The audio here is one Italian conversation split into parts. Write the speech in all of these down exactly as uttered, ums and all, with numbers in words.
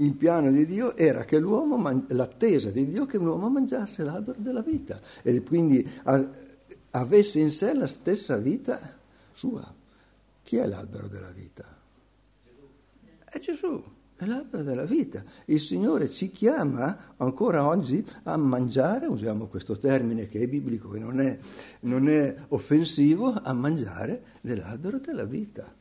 il piano di Dio era che l'uomo, man- l'attesa di Dio che l'uomo mangiasse l'albero della vita e quindi a- avesse in sé la stessa vita sua. Chi è l'albero della vita? È Gesù, è l'albero della vita. Il Signore ci chiama ancora oggi a mangiare, usiamo questo termine che è biblico, che non è, non è offensivo, a mangiare dell'albero della vita.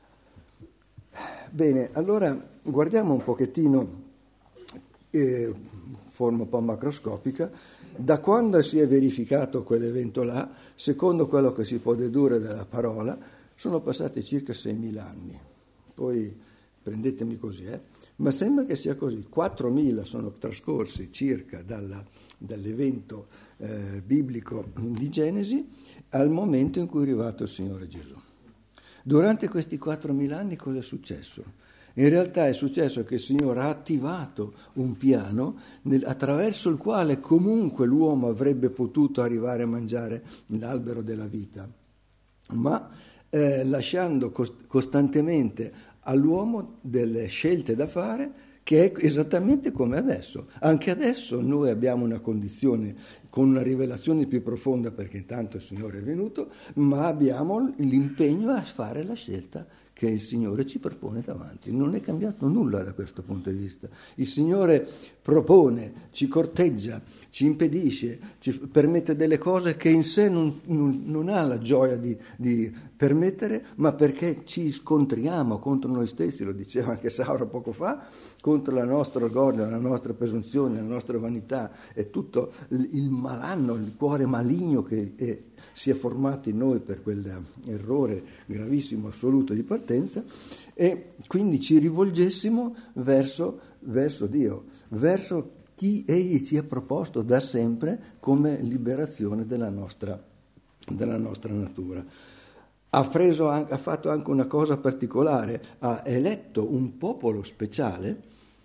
Bene, allora guardiamo un pochettino, eh, forma un po' macroscopica, da quando si è verificato quell'evento là, secondo quello che si può dedurre dalla parola, sono passati circa seimila anni. Poi prendetemi così, eh? Ma sembra che sia così. quattromila sono trascorsi circa dalla, dall'evento eh, biblico di Genesi al momento in cui è arrivato il Signore Gesù. Durante questi quattromila anni cosa è successo? In realtà è successo che il Signore ha attivato un piano nel, attraverso il quale comunque l'uomo avrebbe potuto arrivare a mangiare l'albero della vita, ma eh, lasciando cost- costantemente all'uomo delle scelte da fare, che è esattamente come adesso. Anche adesso noi abbiamo una condizione con una rivelazione più profonda, perché intanto il Signore è venuto, ma abbiamo l'impegno a fare la scelta che il Signore ci propone davanti. Non è cambiato nulla da questo punto di vista. Il Signore propone, ci corteggia, ci impedisce, ci permette delle cose che in sé non, non, non ha la gioia di, di permettere, ma perché ci scontriamo contro noi stessi, lo diceva anche Sauro poco fa, contro la nostra orgoglio, la nostra presunzione, la nostra vanità e tutto il malanno, il cuore maligno che è, si è formato in noi per quell'errore gravissimo, assoluto di partenza, e quindi ci rivolgessimo verso, verso Dio, verso chi Egli ci ha proposto da sempre come liberazione della nostra, della nostra natura. Ha, preso, ha fatto anche una cosa particolare, ha eletto un popolo speciale,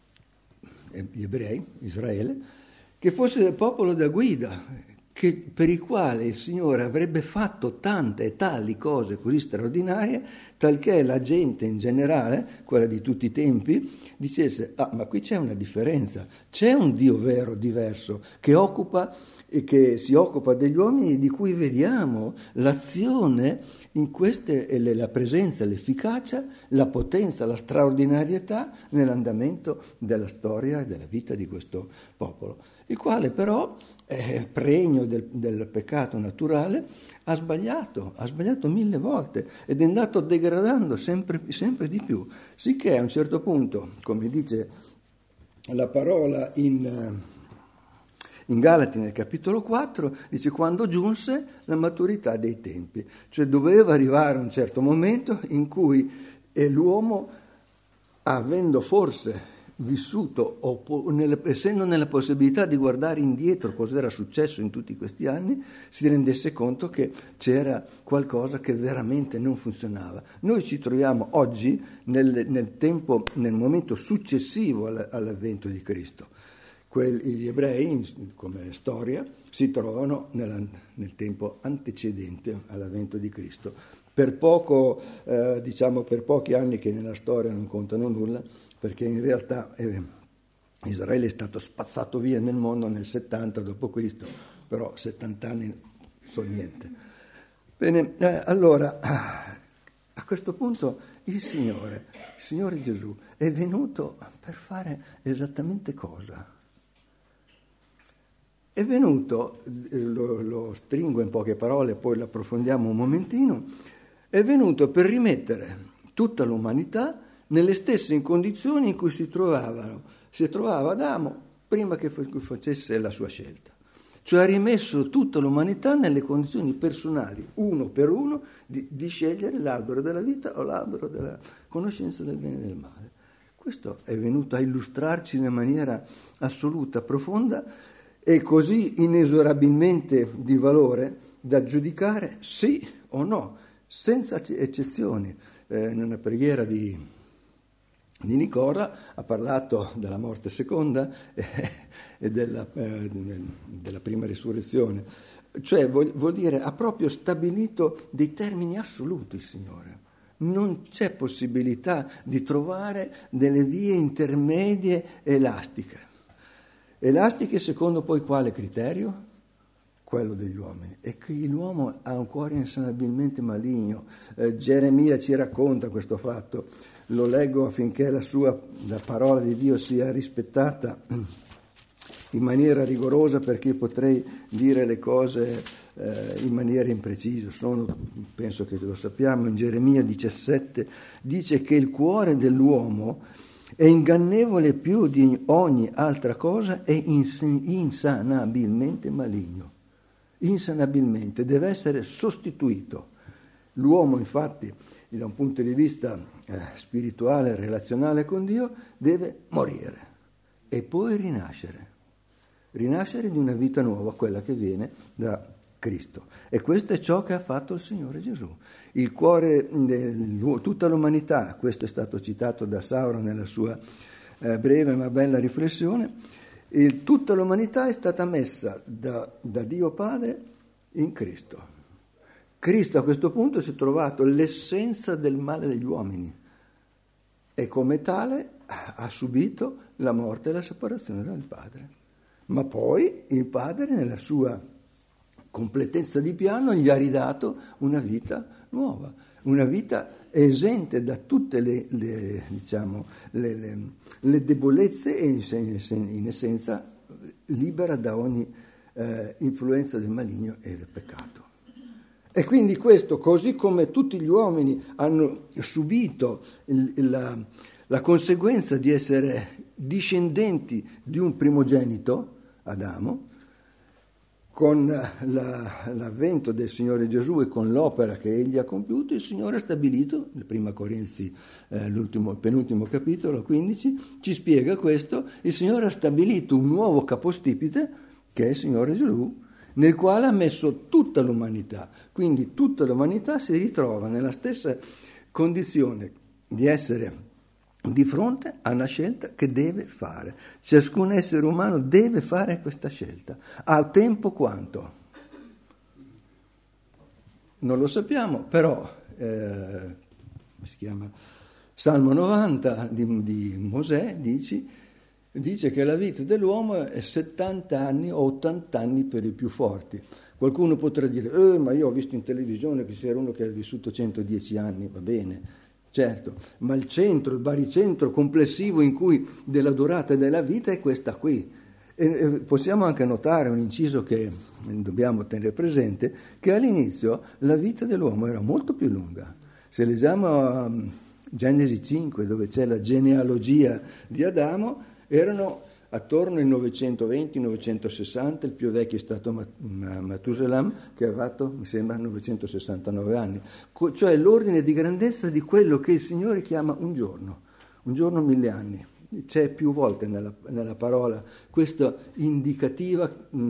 gli ebrei, Israele, che fosse il popolo da guida, che, per il quale il Signore avrebbe fatto tante e tali cose così straordinarie, talché la gente in generale, quella di tutti i tempi, dicesse, ah, ma qui c'è una differenza, c'è un Dio vero, diverso, che occupa e che si occupa degli uomini, di cui vediamo l'azione in queste, la presenza, l'efficacia, la potenza, la straordinarietà nell'andamento della storia e della vita di questo popolo, il quale però, eh, pregno del, del peccato naturale, ha sbagliato, ha sbagliato mille volte ed è andato degradando sempre, sempre di più, sicché a un certo punto, come dice la parola in... In Galati nel capitolo quattro dice quando giunse la maturità dei tempi, cioè doveva arrivare un certo momento in cui eh, l'uomo, avendo forse vissuto, o po- nelle, essendo nella possibilità di guardare indietro cosa era successo in tutti questi anni, si rendesse conto che c'era qualcosa che veramente non funzionava. Noi ci troviamo oggi nel, nel tempo, nel momento successivo all, all'avvento di Cristo. Gli ebrei, come storia, si trovano nella, nel tempo antecedente all'avvento di Cristo. Per poco, eh, diciamo per pochi anni che nella storia non contano nulla, perché in realtà eh, Israele è stato spazzato via nel mondo nel settanta dopo Cristo, però settanta anni sono niente. Bene, eh, allora, a questo punto il Signore, il Signore Gesù, è venuto per fare esattamente cosa? È venuto, lo, lo stringo in poche parole, poi lo approfondiamo un momentino, è venuto per rimettere tutta l'umanità nelle stesse condizioni in cui si trovavano, si trovava Adamo prima che facesse la sua scelta. Cioè ha rimesso tutta l'umanità nelle condizioni personali, uno per uno, di, di scegliere l'albero della vita o l'albero della conoscenza del bene e del male. Questo è venuto a illustrarci in una maniera assoluta, profonda, e così inesorabilmente di valore da giudicare sì o no, senza eccezioni. Eh, in una preghiera di, di Nicora ha parlato della morte seconda eh, e della, eh, della prima risurrezione. Cioè vuol, vuol dire ha proprio stabilito dei termini assoluti, Signore. Non c'è possibilità di trovare delle vie intermedie elastiche. Elastiche secondo poi quale criterio? Quello degli uomini. E qui l'uomo ha un cuore insanabilmente maligno. Eh, Geremia ci racconta questo fatto. Lo leggo affinché la sua la parola di Dio sia rispettata in maniera rigorosa, perché potrei dire le cose eh, in maniera imprecisa. Sono, penso che lo sappiamo, in Geremia diciassette dice che il cuore dell'uomo è ingannevole più di ogni altra cosa e ins- insanabilmente maligno. Insanabilmente, deve essere sostituito. L'uomo, infatti, da un punto di vista eh, spirituale, relazionale con Dio, deve morire e poi rinascere. Rinascere di una vita nuova, quella che viene da Cristo. E questo è ciò che ha fatto il Signore Gesù. Il cuore di tutta l'umanità, questo è stato citato da Sauron nella sua eh, breve ma bella riflessione, e tutta l'umanità è stata messa da, da Dio Padre in Cristo. Cristo a questo punto si è trovato l'essenza del male degli uomini e come tale ha subito la morte e la separazione dal Padre. Ma poi il Padre, nella sua completezza di piano, gli ha ridato una vita nuova, una vita esente da tutte le, le, diciamo, le, le, le debolezze e in essenza libera da ogni eh, influenza del maligno e del peccato. E quindi questo, così come tutti gli uomini hanno subito il, la, la conseguenza di essere discendenti di un primogenito, Adamo, con la, l'avvento del Signore Gesù e con l'opera che egli ha compiuto, il Signore ha stabilito, nel primo Corinzi, eh, l'ultimo, penultimo capitolo, quindici, ci spiega questo, il Signore ha stabilito un nuovo capostipite, che è il Signore Gesù, nel quale ha messo tutta l'umanità. Quindi tutta l'umanità si ritrova nella stessa condizione di essere di fronte a una scelta che deve fare. Ciascun essere umano deve fare questa scelta. Ha tempo quanto? Non lo sappiamo, però eh, come si chiama? Salmo novanta di, di Mosè dice, dice che la vita dell'uomo è settanta anni o ottanta anni per i più forti. Qualcuno potrà dire, eh, ma io ho visto in televisione che c'era uno che ha vissuto centodieci anni, va bene. Certo, ma il centro, il baricentro complessivo in cui della durata della vita è questa qui. E, e possiamo anche notare un inciso che dobbiamo tenere presente, che all'inizio la vita dell'uomo era molto più lunga. Se leggiamo um, Genesi cinque, dove c'è la genealogia di Adamo, erano attorno ai novecentoventi novecentosessanta, il più vecchio è stato Matusalem, che ha fatto, mi sembra, novecentosessantanove anni. Cioè l'ordine di grandezza di quello che il Signore chiama un giorno, un giorno mille anni. C'è più volte nella, nella parola questo indicativa,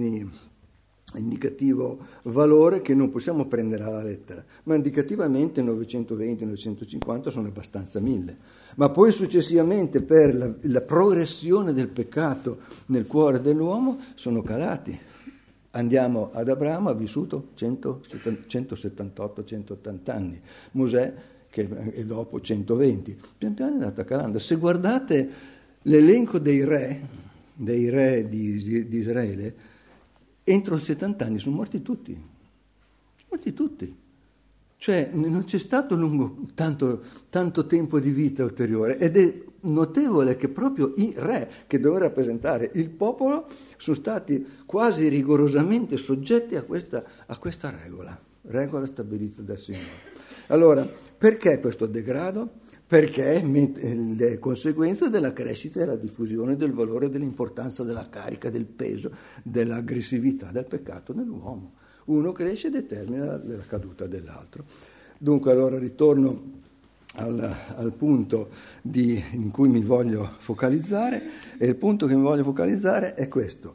indicativo valore che non possiamo prendere alla lettera, ma indicativamente novecentoventi novecentocinquanta sono abbastanza mille. Ma poi successivamente per la, la progressione del peccato nel cuore dell'uomo sono calati. Andiamo ad Abramo, ha vissuto centosettantotto centottanta anni, Mosè che è dopo centoventi, pian piano è andato calando. Se guardate l'elenco dei re, dei re di, di Israele, entro i settanta anni sono morti tutti, morti tutti. Cioè non c'è stato lungo, tanto, tanto tempo di vita ulteriore ed è notevole che proprio i re che dovevano rappresentare il popolo sono stati quasi rigorosamente soggetti a questa, a questa regola, regola stabilita dal Signore. Allora, perché questo degrado? Perché è le conseguenze della crescita e della diffusione del valore, dell'importanza della carica, del peso, dell'aggressività del peccato nell'uomo. Uno cresce e determina la caduta dell'altro. Dunque allora ritorno al, al punto di, in cui mi voglio focalizzare, e il punto che mi voglio focalizzare è questo.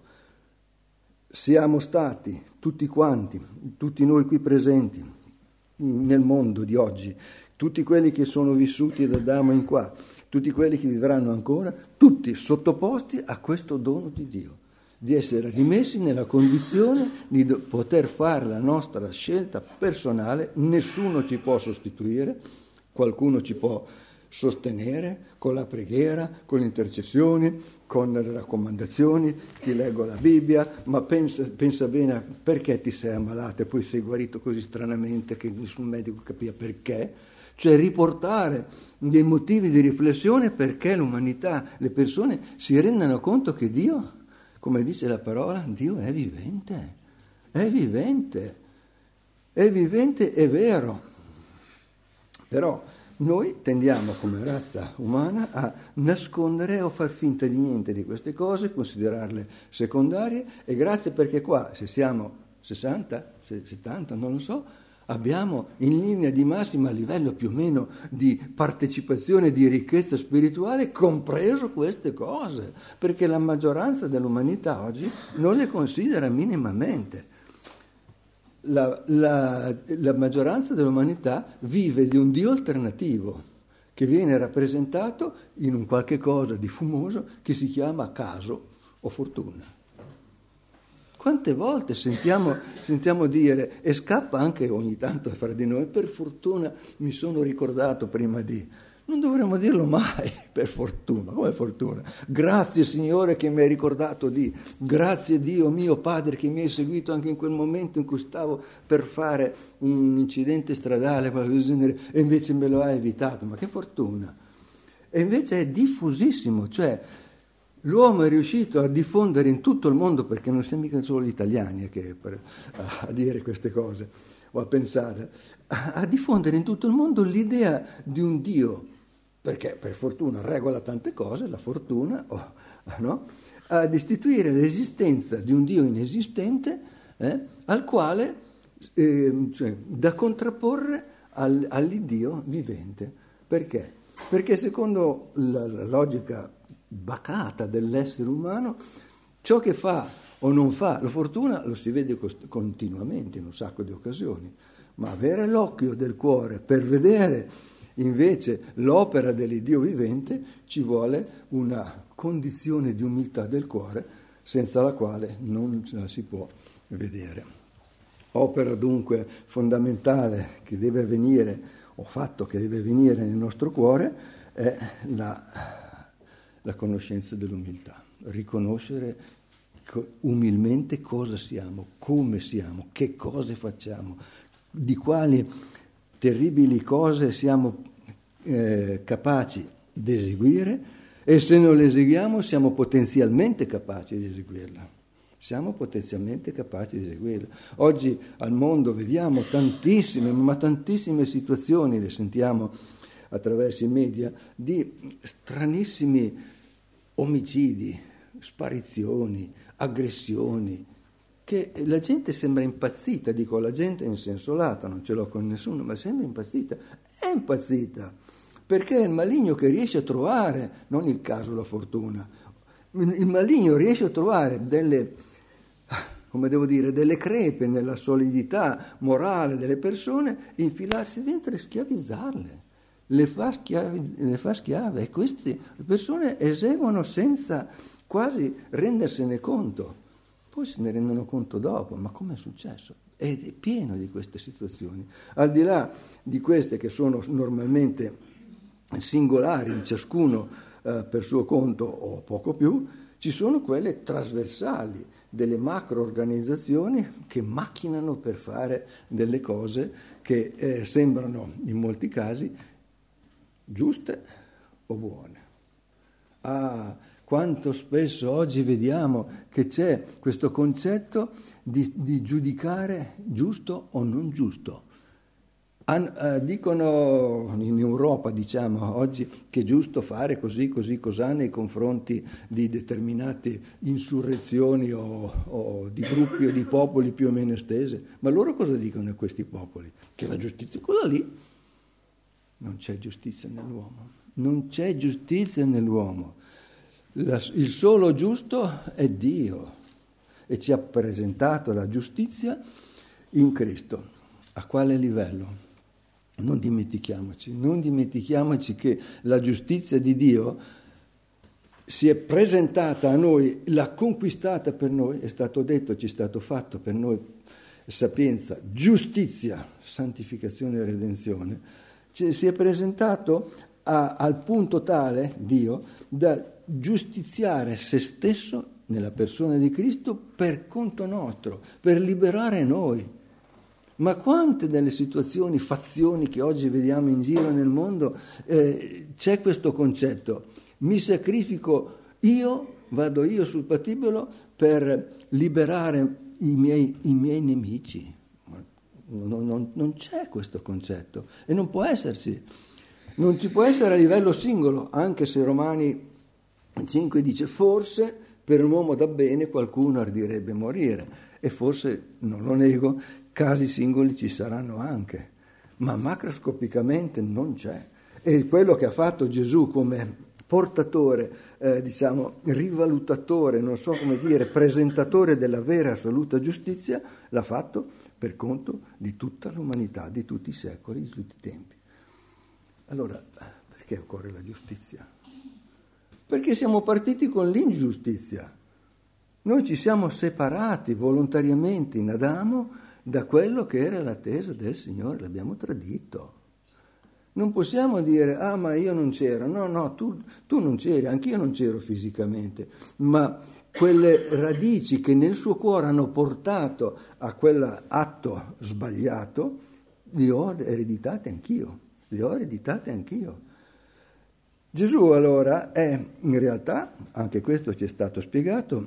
Siamo stati tutti quanti, tutti noi qui presenti nel mondo di oggi, tutti quelli che sono vissuti da Adamo in qua, tutti quelli che vivranno ancora, tutti sottoposti a questo dono di Dio, di essere rimessi nella condizione di poter fare la nostra scelta personale, nessuno ci può sostituire, Qualcuno ci può sostenere con la preghiera, con le intercessioni, con le raccomandazioni, ti leggo la Bibbia, ma pensa, pensa bene a perché ti sei ammalato e poi sei guarito così stranamente che nessun medico capiva perché. Cioè riportare dei motivi di riflessione perché l'umanità, le persone si rendano conto che Dio, come dice la parola, Dio è vivente, è vivente, è vivente, è vero. Però noi tendiamo come razza umana a nascondere o far finta di niente di queste cose, considerarle secondarie, e grazie perché qua, se siamo sessanta, settanta, non lo so, abbiamo in linea di massima a livello più o meno di partecipazione, di ricchezza spirituale, compreso queste cose, perché la maggioranza dell'umanità oggi non le considera minimamente. La, la, la maggioranza dell'umanità vive di un Dio alternativo che viene rappresentato in un qualche cosa di fumoso che si chiama caso o fortuna. Quante volte sentiamo, sentiamo dire, e scappa anche ogni tanto fra di noi, per fortuna mi sono ricordato prima di... Non dovremmo dirlo mai, per fortuna. Come fortuna? Grazie Signore che mi hai ricordato di, grazie Dio mio Padre che mi hai seguito anche in quel momento in cui stavo per fare un incidente stradale, qualcosa del genere, e invece me lo hai evitato. Ma che fortuna! E invece è diffusissimo, cioè l'uomo è riuscito a diffondere in tutto il mondo, perché non siamo mica solo gli italiani che per, a, a dire queste cose o a pensare, a, a diffondere in tutto il mondo l'idea di un Dio, perché per fortuna regola tante cose, la fortuna, oh, no? Ad istituire l'esistenza di un Dio inesistente eh, al quale, eh, cioè, da contrapporre al, all'Iddio vivente. Perché? Perché secondo la, la logica bacata dell'essere umano, ciò che fa o non fa la fortuna lo si vede cost- continuamente in un sacco di occasioni, ma avere l'occhio del cuore per vedere invece l'opera dell'Iddio vivente ci vuole una condizione di umiltà del cuore senza la quale non la si può vedere. Opera dunque fondamentale che deve avvenire, o fatto che deve avvenire nel nostro cuore, è la, la conoscenza dell'umiltà, riconoscere umilmente cosa siamo, come siamo, che cose facciamo, di quali terribili cose siamo eh, capaci di eseguire, e se non le eseguiamo siamo potenzialmente capaci di eseguirla. Siamo potenzialmente capaci di eseguirla. Oggi al mondo vediamo tantissime, ma tantissime situazioni, le sentiamo attraverso i media, di stranissimi omicidi, sparizioni, aggressioni, che la gente sembra impazzita, dico la gente in senso lato, non ce l'ho con nessuno, ma sembra impazzita, è impazzita, perché è il maligno che riesce a trovare, non il caso, la fortuna, il maligno riesce a trovare delle, come devo dire, delle crepe nella solidità morale delle persone, infilarsi dentro e schiavizzarle, le fa, schiavi, le fa schiave, e queste persone eseguono senza quasi rendersene conto. Poi se ne rendono conto dopo, ma come è successo? Ed è pieno di queste situazioni. Al di là di queste che sono normalmente singolari, ciascuno eh, per suo conto o poco più, ci sono quelle trasversali, delle macro organizzazioni che macchinano per fare delle cose che eh, sembrano in molti casi giuste o buone. Ah, quanto spesso oggi vediamo che c'è questo concetto di, di giudicare giusto o non giusto. An, eh, dicono in Europa, diciamo, oggi che è giusto fare così, così, cos'ha nei confronti di determinate insurrezioni o, o di gruppi o di popoli più o meno estese. Ma loro cosa dicono a questi popoli? Che la giustizia è quella lì. Non c'è giustizia nell'uomo. Non c'è giustizia nell'uomo. La, il solo giusto è Dio, e ci ha presentato la giustizia in Cristo. A quale livello? Non dimentichiamoci, non dimentichiamoci che la giustizia di Dio si è presentata a noi, l'ha conquistata per noi, è stato detto, ci è stato fatto per noi sapienza, giustizia, santificazione e redenzione, Ci, si è presentato a, al punto tale, Dio, da giustiziare se stesso nella persona di Cristo per conto nostro, per liberare noi. Ma quante delle situazioni, fazioni che oggi vediamo in giro nel mondo, eh, c'è questo concetto: mi sacrifico io, vado io sul patibolo per liberare i miei, i miei nemici. Non, non, non c'è questo concetto e non può esserci. Non ci può essere a livello singolo, anche se Romani cinque dice forse per un uomo da bene qualcuno ardirebbe morire, e forse, non lo nego, casi singoli ci saranno anche, ma macroscopicamente non c'è. E quello che ha fatto Gesù come portatore, eh, diciamo, rivalutatore, non so come dire, presentatore della vera assoluta giustizia, l'ha fatto per conto di tutta l'umanità, di tutti i secoli, di tutti i tempi. Allora, perché occorre la giustizia? Perché siamo partiti con l'ingiustizia. Noi ci siamo separati volontariamente in Adamo da quello che era l'attesa del Signore, l'abbiamo tradito. Non possiamo dire, ah ma io non c'ero, no, no, tu, tu non c'eri, anch'io non c'ero fisicamente, ma quelle radici che nel suo cuore hanno portato a quell'atto sbagliato, li ho ereditate anch'io, li ho ereditate anch'io. Gesù allora è in realtà, anche questo ci è stato spiegato,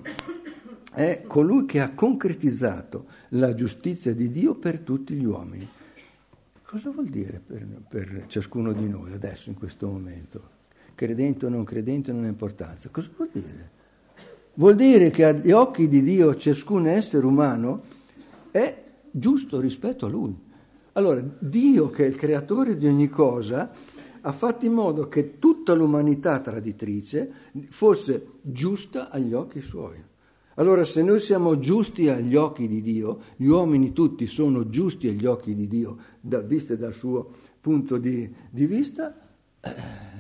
è colui che ha concretizzato la giustizia di Dio per tutti gli uomini. Cosa vuol dire per, per ciascuno di noi adesso, in questo momento? Credente o non credente non ha importanza. Cosa vuol dire? Vuol dire che agli occhi di Dio ciascun essere umano è giusto rispetto a Lui. Allora, Dio, che è il creatore di ogni cosa, ha fatto in modo che tutta l'umanità traditrice fosse giusta agli occhi Suoi. Allora, se noi siamo giusti agli occhi di Dio, gli uomini tutti sono giusti agli occhi di Dio, da, viste dal suo punto di, di vista, eh,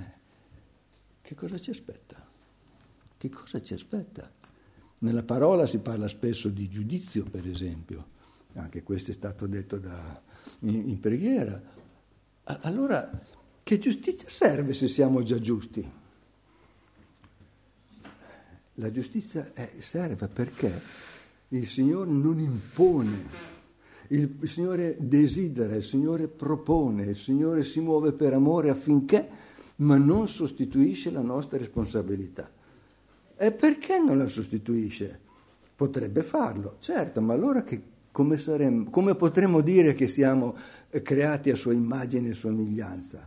che cosa ci aspetta? Che cosa ci aspetta? Nella parola si parla spesso di giudizio, per esempio, anche questo è stato detto da, in, in preghiera. Allora, che giustizia serve se siamo già giusti? La giustizia è, serve perché il Signore non impone, il, il Signore desidera, il Signore propone, il Signore si muove per amore affinché, ma non sostituisce la nostra responsabilità. E perché non la sostituisce? Potrebbe farlo, certo, ma allora che, come, saremmo, come potremmo dire che siamo creati a sua immagine e somiglianza?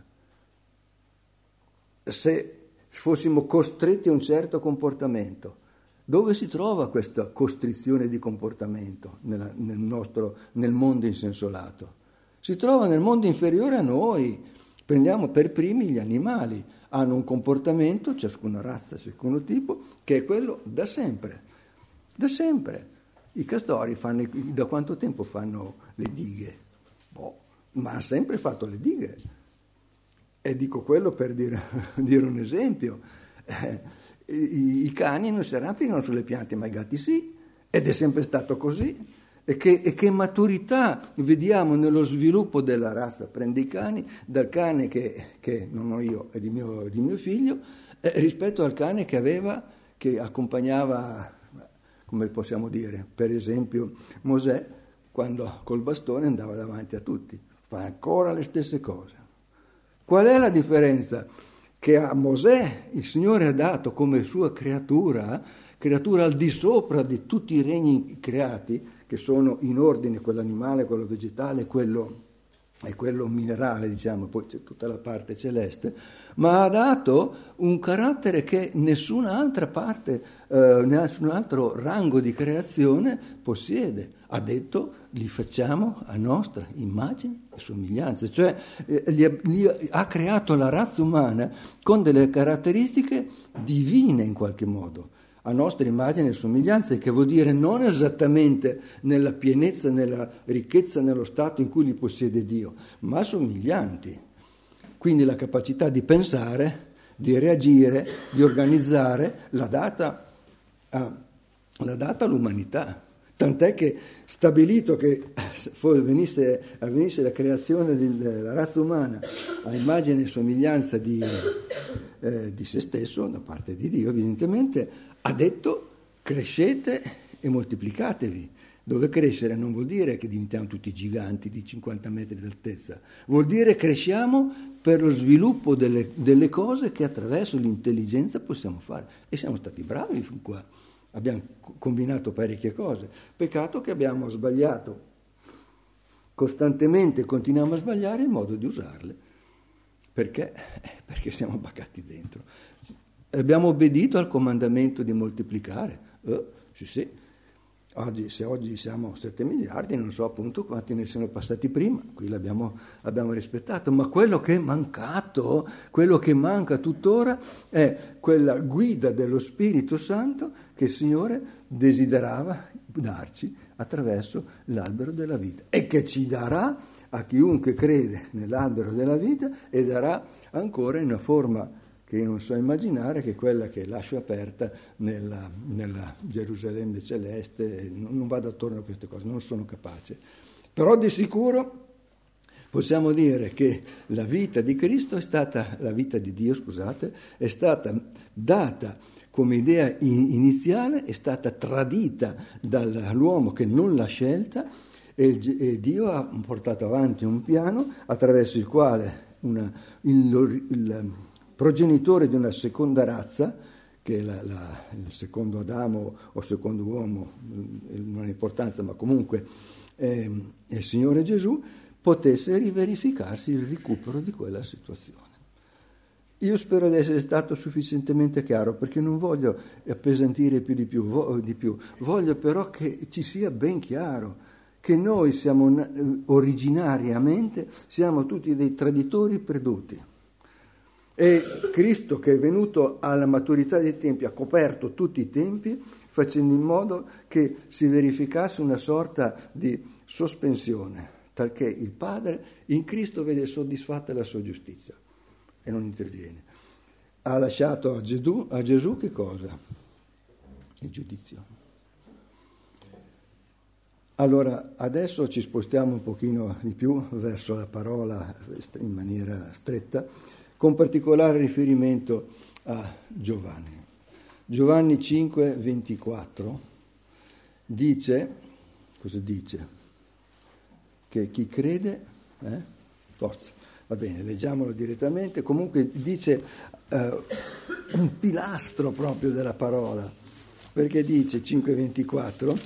Se fossimo costretti a un certo comportamento. Dove si trova questa costrizione di comportamento nella, nel nostro, nel mondo in senso lato? Si trova nel mondo inferiore a noi. Prendiamo per primi gli animali. Hanno un comportamento, ciascuna razza, ciascuno tipo, che è quello da sempre. Da sempre. I castori fanno, da quanto tempo fanno le dighe? Boh, ma hanno sempre fatto le dighe. E dico quello per dire, dire un esempio. Eh, i, I cani non si arrampicano sulle piante, ma i gatti sì, ed è sempre stato così. E che, e che maturità vediamo nello sviluppo della razza. Prendi i cani, dal cane che, che non ho io, è di mio, di mio figlio, eh, rispetto al cane che aveva, che accompagnava, come possiamo dire, per esempio Mosè, quando col bastone andava davanti a tutti. Fa ancora le stesse cose. Qual è la differenza? Che a Mosè il Signore ha dato come sua creatura, creatura al di sopra di tutti i regni creati, che sono in ordine quello animale, quello vegetale, quello, e quello minerale, diciamo, poi c'è tutta la parte celeste, ma ha dato un carattere che nessun'altra parte, eh, nessun altro rango di creazione possiede. Ha detto, li facciamo a nostra immagine e somiglianza, cioè eh, li, li, ha creato la razza umana con delle caratteristiche divine in qualche modo, a nostra immagine e somiglianza, che vuol dire non esattamente nella pienezza, nella ricchezza, nello stato in cui li possiede Dio, ma somiglianti. Quindi la capacità di pensare, di reagire, di organizzare l'ha data, a, l'ha data all'umanità. Tant'è che stabilito che venisse, avvenisse la creazione della razza umana a immagine e somiglianza di, eh, di se stesso, da parte di Dio evidentemente, ha detto crescete e moltiplicatevi. Dove crescere non vuol dire che diventiamo tutti giganti di cinquanta metri d'altezza, vuol dire cresciamo per lo sviluppo delle, delle cose che attraverso l'intelligenza possiamo fare. E siamo stati bravi fin qua, abbiamo combinato parecchie cose. Peccato che abbiamo sbagliato costantemente, continuiamo a sbagliare il modo di usarle. Perché? Perché siamo baccati dentro. Abbiamo obbedito al comandamento di moltiplicare. Eh, sì, sì. Oggi, se oggi siamo sette miliardi, non so appunto quanti ne sono passati prima, qui l'abbiamo abbiamo rispettato, ma quello che è mancato, quello che manca tuttora è quella guida dello Spirito Santo che il Signore desiderava darci attraverso l'albero della vita e che ci darà a chiunque crede nell'albero della vita e darà ancora in una forma che io non so immaginare, che è quella che lascio aperta nella, nella Gerusalemme celeste. Non, non vado attorno a queste cose, non sono capace. Però di sicuro possiamo dire che la vita di Cristo è stata, la vita di Dio, scusate, è stata data come idea iniziale, è stata tradita dall'uomo che non l'ha scelta e, e Dio ha portato avanti un piano attraverso il quale una, il, il progenitore di una seconda razza, che è la, la, il secondo Adamo o secondo uomo, non ha importanza, ma comunque è, è il Signore Gesù, potesse riverificarsi il recupero di quella situazione. Io spero di essere stato sufficientemente chiaro, perché non voglio appesantire più di più, vo- di più. Voglio però che ci sia ben chiaro che noi siamo originariamente, siamo tutti dei traditori perduti. E Cristo, che è venuto alla maturità dei tempi, ha coperto tutti i tempi, facendo in modo che si verificasse una sorta di sospensione, talché il Padre in Cristo vede soddisfatta la sua giustizia e non interviene. Ha lasciato a Gesù, a Gesù che cosa? Il giudizio. Allora, adesso ci spostiamo un pochino di più verso la parola in maniera stretta, con particolare riferimento a Giovanni. Giovanni cinque ventiquattro dice, cosa dice? Che chi crede, eh? Forza, va bene, leggiamolo direttamente, comunque dice eh, un pilastro proprio della parola, perché dice cinque ventiquattro,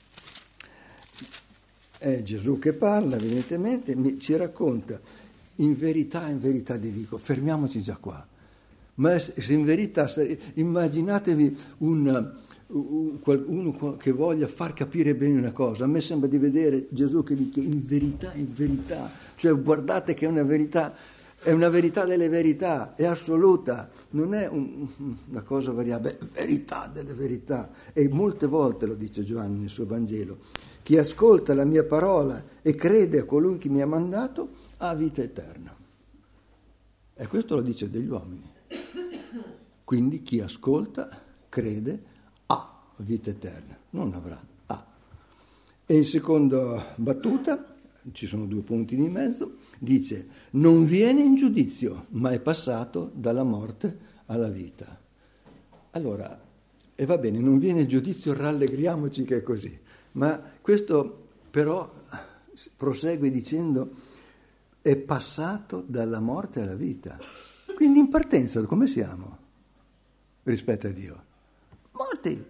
è Gesù che parla evidentemente, ci racconta. In verità, in verità ti dico, fermiamoci già qua, ma se in verità, immaginatevi un, un, uno che voglia far capire bene una cosa, a me sembra di vedere Gesù che dice in verità, in verità, cioè guardate che è una verità, è una verità delle verità, è assoluta, non è un, una cosa variabile, è verità delle verità, e molte volte lo dice Giovanni nel suo Vangelo, chi ascolta la mia parola e crede a colui che mi ha mandato, ha vita eterna. E questo lo dice degli uomini. Quindi chi ascolta, crede, ha vita eterna, non avrà, ha. E in seconda battuta, ci sono due punti di mezzo, dice non viene in giudizio, ma è passato dalla morte alla vita. Allora, e va bene, non viene in giudizio, rallegriamoci che è così, ma questo però prosegue dicendo è passato dalla morte alla vita. Quindi in partenza come siamo rispetto a Dio? Morti,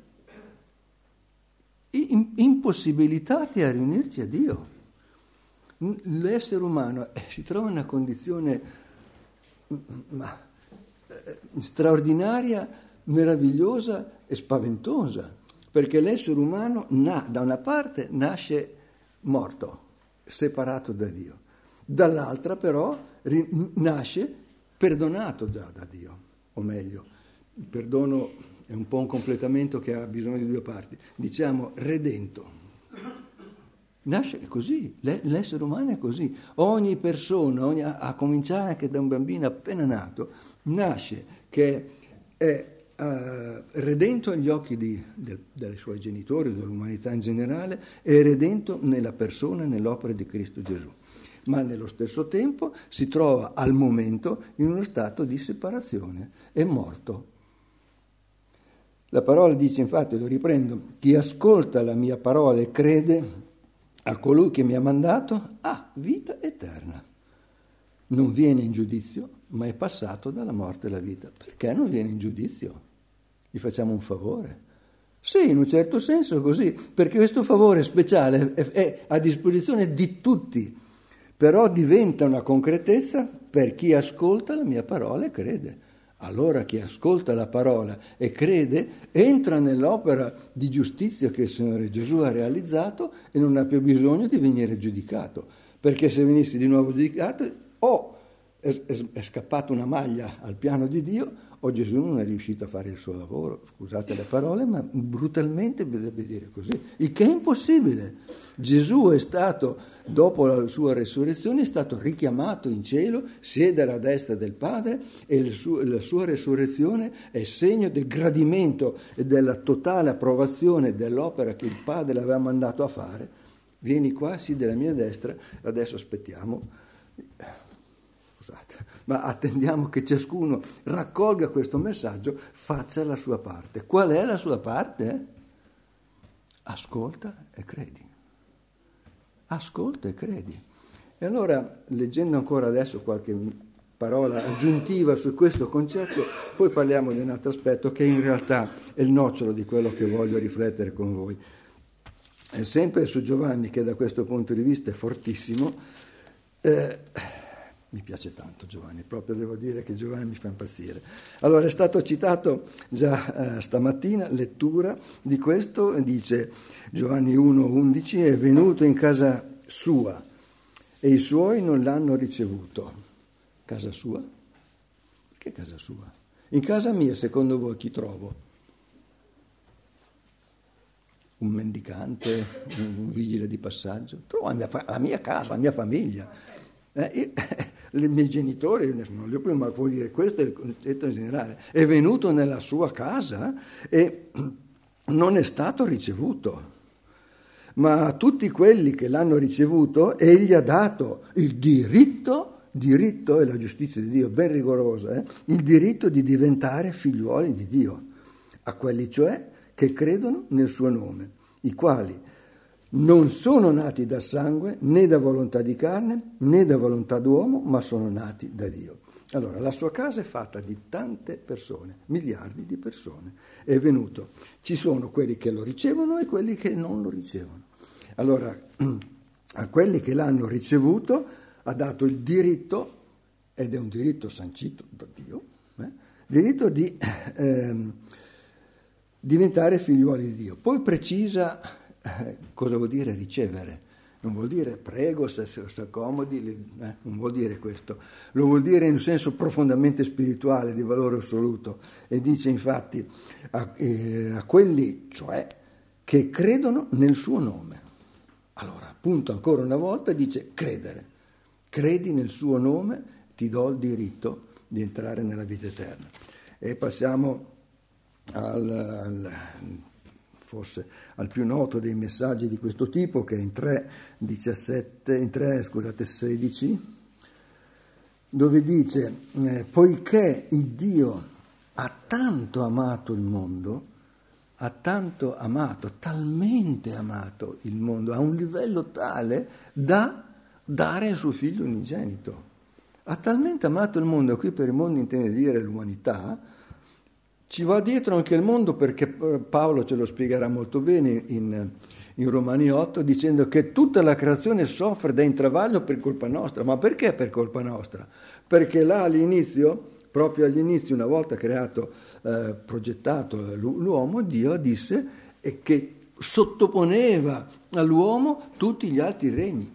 impossibilitati a riunirci a Dio. L'essere umano eh, si trova in una condizione ma, eh, straordinaria, meravigliosa e spaventosa, perché l'essere umano na, da una parte nasce morto, separato da Dio, dall'altra però ri, nasce perdonato già da Dio, o meglio, il perdono è un po' un completamento che ha bisogno di due parti, diciamo redento. Nasce così, l'essere umano è così, ogni persona, ogni, a cominciare anche da un bambino appena nato, nasce che è eh, redento agli occhi di, del, dei suoi genitori, dell'umanità in generale, e redento nella persona e nell'opera di Cristo Gesù. Ma nello stesso tempo si trova al momento in uno stato di separazione, è morto. La parola dice, infatti, lo riprendo, chi ascolta la mia parola e crede a colui che mi ha mandato ha vita eterna. Non viene in giudizio, ma è passato dalla morte alla vita. Perché non viene in giudizio? Gli facciamo un favore? Sì, in un certo senso è così, perché questo favore speciale è, è a disposizione di tutti, però diventa una concretezza per chi ascolta la mia parola e crede. Allora chi ascolta la parola e crede entra nell'opera di giustizia che il Signore Gesù ha realizzato e non ha più bisogno di venire giudicato, perché se venisse di nuovo giudicato o è, è, è scappata una maglia al piano di Dio o Gesù non è riuscito a fare il suo lavoro, scusate le parole, ma brutalmente bisogna dire così, il che è impossibile. Gesù è stato, dopo la sua resurrezione, è stato richiamato in cielo, siede alla destra del Padre e il suo, la sua resurrezione è segno del gradimento e della totale approvazione dell'opera che il Padre l'aveva mandato a fare. Vieni qua, sì, della mia destra, adesso aspettiamo, scusate, ma attendiamo che ciascuno raccolga questo messaggio, faccia la sua parte. Qual è la sua parte? Ascolta e credi. Ascolta e credi. E allora, leggendo ancora adesso qualche parola aggiuntiva su questo concetto, poi parliamo di un altro aspetto che in realtà è il nocciolo di quello che voglio riflettere con voi. È sempre su Giovanni, che da questo punto di vista è fortissimo. Eh, mi piace tanto Giovanni, proprio devo dire che Giovanni mi fa impazzire. Allora, è stato citato già eh, stamattina, lettura di questo, dice Giovanni uno undici, è venuto in casa sua e i suoi non l'hanno ricevuto. Casa sua? Che casa sua? In casa mia, secondo voi, chi trovo? Un mendicante, un vigile di passaggio? Trovo la mia, la mia casa, la mia famiglia. Eh, io, i miei genitori, non li ho più, ma vuol dire, questo è il concetto in generale. È venuto nella sua casa e non è stato ricevuto. Ma a tutti quelli che l'hanno ricevuto, egli ha dato il diritto, diritto è la giustizia di Dio, ben rigorosa, eh? il diritto di diventare figliuoli di Dio, a quelli cioè che credono nel suo nome, i quali non sono nati da sangue, né da volontà di carne, né da volontà d'uomo, ma sono nati da Dio. Allora, la sua casa è fatta di tante persone, miliardi di persone. È venuto. Ci sono quelli che lo ricevono e quelli che non lo ricevono. Allora, a quelli che l'hanno ricevuto ha dato il diritto, ed è un diritto sancito da Dio, eh, diritto di eh, diventare figliuoli di Dio. Poi precisa eh, cosa vuol dire ricevere. Non vuol dire prego, se si accomodi, eh, non vuol dire questo. Lo vuol dire in un senso profondamente spirituale, di valore assoluto. E dice infatti a, eh, a quelli, cioè, che credono nel suo nome. Allora, appunto, ancora una volta dice credere. Credi nel suo nome, ti do il diritto di entrare nella vita eterna. E passiamo al... al forse al più noto dei messaggi di questo tipo, che è in tre, diciassette, in tre, scusate, sedici, dove dice, eh, poiché il Dio ha tanto amato il mondo, ha tanto amato, talmente amato il mondo, a un livello tale da dare il suo figlio unigenito. Ha talmente amato il mondo, qui per il mondo intende dire l'umanità. Ci va dietro anche il mondo, perché Paolo ce lo spiegherà molto bene in, in Romani otto, dicendo che tutta la creazione soffre da intravaglio per colpa nostra. Ma perché per colpa nostra? Perché là all'inizio, proprio all'inizio, una volta creato, eh, progettato l'uomo, Dio disse che sottoponeva all'uomo tutti gli altri regni.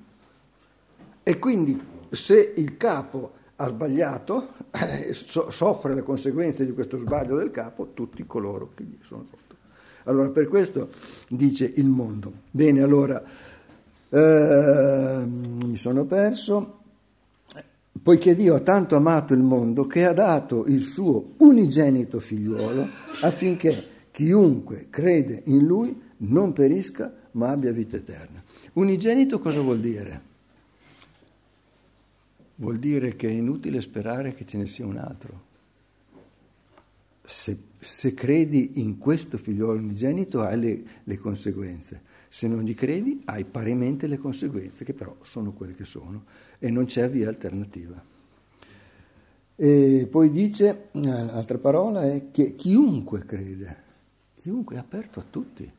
E quindi se il capo ha sbagliato, eh, so, soffre le conseguenze di questo sbaglio del capo tutti coloro che gli sono sotto. Allora, per questo dice il mondo. Bene, allora, eh, mi sono perso. poiché Dio ha tanto amato il mondo che ha dato il suo unigenito figliuolo affinché chiunque crede in lui non perisca ma abbia vita eterna. Unigenito cosa vuol dire? Vuol dire che è inutile sperare che ce ne sia un altro. Se, se credi in questo figliuolo unigenito hai le, le conseguenze, se non gli credi hai parimente le conseguenze, che però sono quelle che sono e non c'è via alternativa. E poi dice, l'altra parola è che chiunque crede, chiunque è aperto a tutti,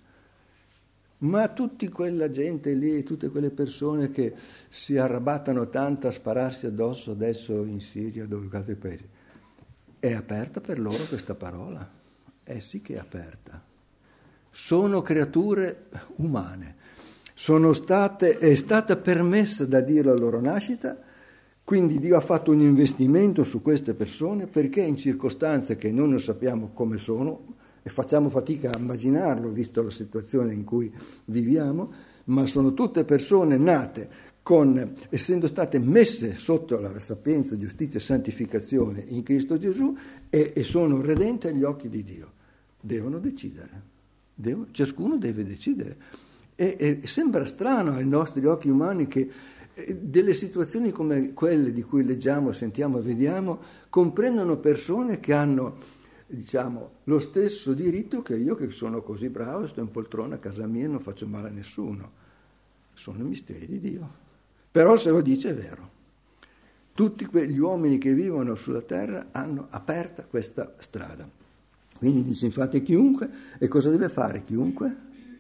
ma tutti quella gente lì, tutte quelle persone che si arrabattano tanto a spararsi addosso adesso in Siria, dove in altri paesi, è aperta per loro questa parola? Eh sì che è aperta. Sono creature umane, sono state, è stata permessa da Dio la loro nascita, quindi Dio ha fatto un investimento su queste persone perché in circostanze che noi non sappiamo come sono e facciamo fatica a immaginarlo visto la situazione in cui viviamo, ma sono tutte persone nate con, essendo state messe sotto la sapienza, giustizia e santificazione in Cristo Gesù e, e sono redente agli occhi di Dio. Devono decidere, Devo, ciascuno deve decidere. E, e sembra strano ai nostri occhi umani che eh, delle situazioni come quelle di cui leggiamo, sentiamo e vediamo comprendono persone che hanno, diciamo, lo stesso diritto che io, che sono così bravo, sto in poltrona a casa mia e non faccio male a nessuno. Sono i misteri di Dio. Però se lo dice è vero. Tutti quegli uomini che vivono sulla terra hanno aperta questa strada. Quindi dice infatti chiunque, e cosa deve fare chiunque?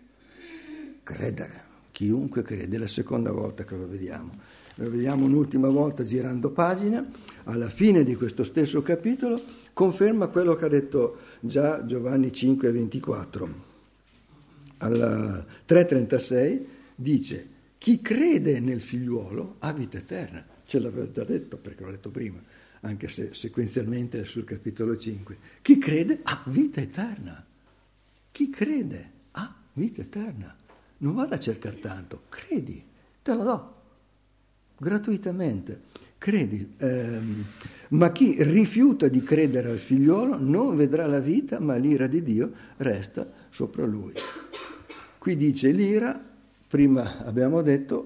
Credere. Chiunque crede, è la seconda volta che lo vediamo. Lo vediamo un'ultima volta girando pagina, alla fine di questo stesso capitolo, conferma quello che ha detto già Giovanni cinque ventiquattro. Alla tre trentasei dice: chi crede nel figliuolo ha vita eterna. Ce l'aveva già detto perché l'ho detto prima, anche se sequenzialmente è sul capitolo cinque. Chi crede ha vita eterna. Chi crede ha vita eterna. Non vada a cercare tanto, credi, te la do, gratuitamente, credi. Ehm, ma chi rifiuta di credere al figliuolo non vedrà la vita, ma l'ira di Dio resta sopra lui. Qui dice l'ira. Prima abbiamo detto,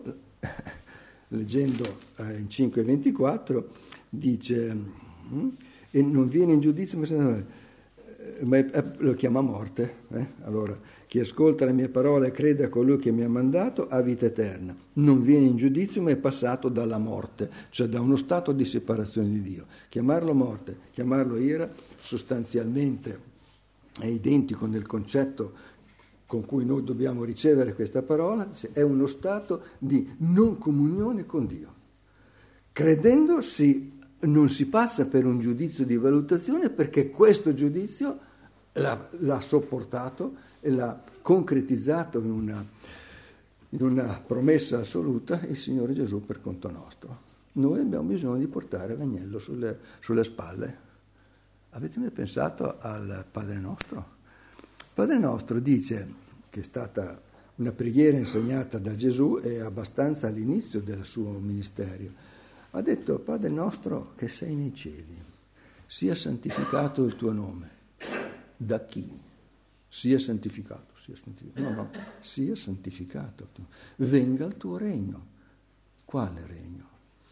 leggendo in cinque ventiquattro, dice, e non viene in giudizio, ma, ma è, lo chiama morte. Eh? Allora, chi ascolta le mie parole e crede a colui che mi ha mandato ha vita eterna. Non viene in giudizio, ma è passato dalla morte, cioè da uno stato di separazione di Dio. Chiamarlo morte, chiamarlo ira, sostanzialmente è identico nel concetto con cui noi dobbiamo ricevere questa parola, è uno stato di non comunione con Dio. Credendo si, non si passa per un giudizio di valutazione perché questo giudizio l'ha, l'ha sopportato e l'ha concretizzato in una, in una promessa assoluta il Signore Gesù per conto nostro. Noi abbiamo bisogno di portare l'agnello sulle, sulle spalle. Avete mai pensato al Padre Nostro? Padre Nostro dice, che è stata una preghiera insegnata da Gesù e abbastanza all'inizio del suo ministero, ha detto: Padre Nostro che sei nei cieli, sia santificato il tuo nome. Da chi? Sia santificato, sia santificato. No, no, sia santificato. Venga il tuo regno. Quale regno?